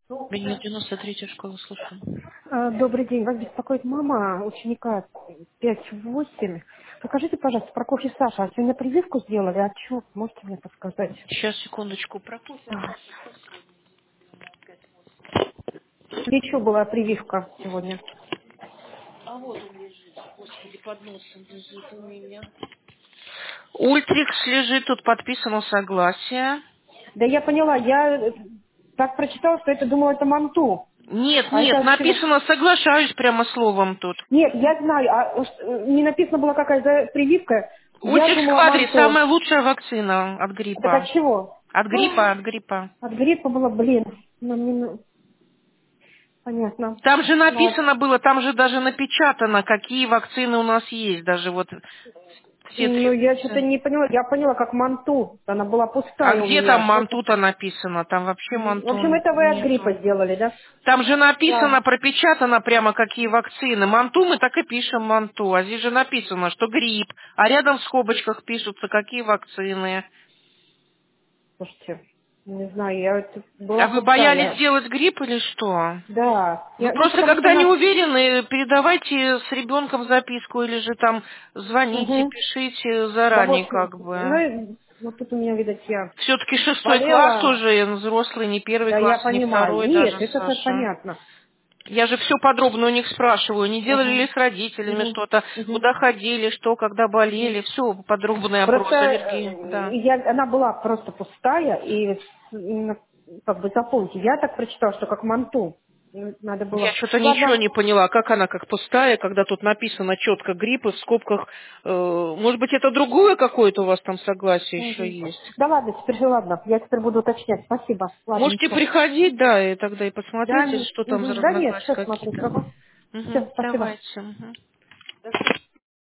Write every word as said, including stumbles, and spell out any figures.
Линия девяносто третья школа, слушаю. А, Добрый день. Вас беспокоит мама ученика пять восемь. Покажите, пожалуйста, про кофе Саша. А сегодня прививку сделали? А что? Можете мне подсказать? Сейчас, секундочку, пропустим. А, Еще была прививка сегодня. А вот он лежит, господи, под носом лежит у меня. Ультрикс лежит, тут подписано согласие. Да я поняла, я э, так прочитала, что это думала, это манту. Нет, А это нет, от чего? написано соглашаюсь прямо словом тут. Нет, я знаю, а уж, э, не написано было какая-то прививка. Я Ультрикс думала квадри манту. самая лучшая вакцина от Так от гриппа. чего? От гриппа, от гриппа. От гриппа было, блин. Ну, не- ну, понятно. Там же Ну, написано было, там же даже напечатано, какие вакцины у нас есть, даже вот все Ну, три я что-то курса. не поняла. Я поняла, как манту. Она была А пустая у где там меня. Что-то... мантута написано? Там вообще М, В общем, манту это вы от гриппа нету. сделали, да? Там же написано, Да. пропечатано прямо, какие вакцины. Манту мы так и пишем манту. А здесь же написано, что грипп. А рядом в скобочках пишутся, какие вакцины. Слушайте, не знаю, я это была А вы боялись пустая. сделать грипп или что? Да. Вы Я, ну, просто, потому что у когда не нас... уверены, передавайте с ребенком записку или же там звоните, Мгм. пишите Да заранее вот, как ну, бы. и вот тут у меня, видать, я Все-таки шестой класс болела. уже, взрослый, не первый Да, я класс, не понимаю. второй Нет, даже, это всё Саша. понятно. Я же все подробно у них спрашиваю, не делали ли Угу. с родителями Угу. что-то, Угу. куда ходили, что, когда Угу. болели, все, подробный Просто опрос аллергии, э, да. я, она была просто пустая, и с- именно, как бы запомните, я так прочитала, что как манту. Ну, надо Я было. что-то ничего Ладно. не поняла, как она как пустая, когда тут написано четко грипп и в скобках, э, может быть, это другое какое-то у вас там согласие еще Мгм. есть? Да ладно, теперь же ладно. Я теперь буду уточнять. Спасибо. Можете Ладненько. приходить, да, и тогда и Да, посмотрите, н- что там за мгм. Да нет, разногласия сейчас смотрю. какие-то. Ага. Угу, Все, спасибо. давайте. Мгм. До свидания.